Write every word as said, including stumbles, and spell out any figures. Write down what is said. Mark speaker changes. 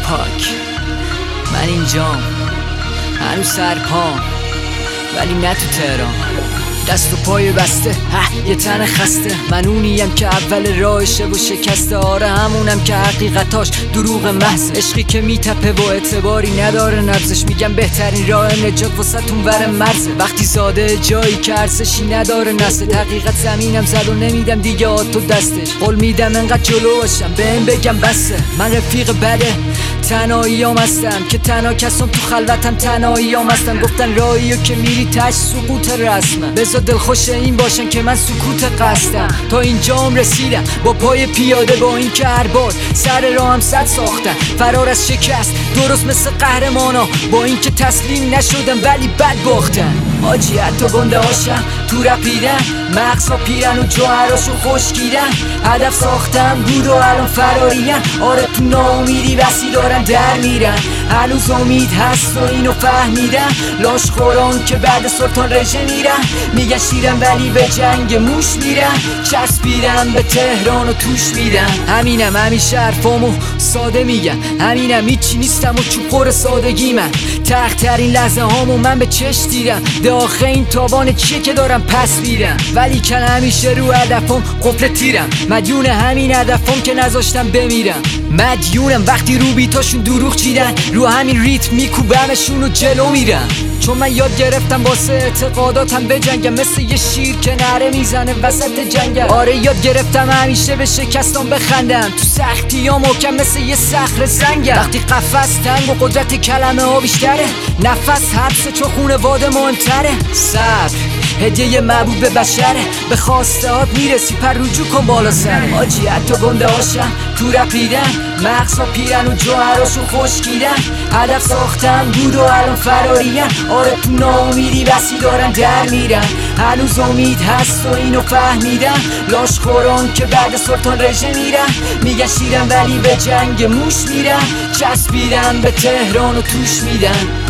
Speaker 1: توپاک. من اینجام هنوز سرپام، ولی نه تو تهران. دست و پای بسته، ها یه تن خسته. من اونیم که اول راهشه و شکسته. آره همونم که حقیقتاش دروغ محض. عشقی که میتپه و اعتباری نداره نبزش. میگم بهترین راه نجات واسه‌تون ور مرزه. وقتی زاده جایی که ارزشی نداره نسل. حقیقت زمینم زد و نمیدم دیگه آتو دستش. قول میدم انقدر جلو باشم بهم بگم بسه. من رفیق بده تنهاییام هستم، که تنها کسام تو خلوتم تنهاییام هستم. گفتن راهیو که میری تش سقوط رسمه. بذار دلخوش این باشن که من سکوت قصدم. تا اینجام رسیدم با پای پیاده، با این که هر بار سر راهم صد ساختم. فرار از شکست درست مثل قهرمانا، با این که تسلیم نشدم ولی بد باختم. حاجی حتی گنده هاشم تو رپیدن، مغزها پیرن و جوهراشو خشکیدن. هدف ساختم بود و الان فرارین. آره تو ناامیدی بسی دارن در میرن. هنوز امید هست و اینو فهمیدم. لاش خوران که بعد سلطان رژه میرن. میگن شیرم ولی به جنگ موش میرن. چسبیدم به تهران و توش میدن. همینم همیشه حرفامو ساده میگم. همینم هیچی نیستم و چوبخور سادگی من. تخت ترین لحظه هامو من به چش دیدم. داخل این تاوان چیه که دارم پس میرم، ولی کن همیشه رو هدفم قفل تیرم. مدیون همین هدفم که نذاشتم بمیرم. مدیونم وقتی رو بیتاشون دروغ چیدن. رو همین ریتم میکوبمشون و جلو میرم. چون من یاد گرفتم واسه اعتقاداتم بجنگم، مثل یه شیر که نره میزنه وسط جنگم. آره یاد گرفتم همیشه به شکستان بخندم. تو سختی ها محکم مثل یه صخره سنگم. وقتی قفس تنگ و قدرت کلمه ها بیشتره، نفس حبس چون خونواده مهمتره. صبر هدیه محبوب به بشره، به خواسته هات میرسی پر رجوع کن بالا سر. حاجی حتی گنده هاشم تو رپیدن، مغزها پیرن و جوهراشو خشکیدن. هدف ساختم بود و الان فرارین. آره تو ناامیدی بسی دارن در میرن. هنوز امید هست و اینو فهمیدم. لاش خوران که بعد سلطان رژه میرن. میگن شیرم ولی به جنگ موش میرن. چسبیدم به تهران و توش میدن.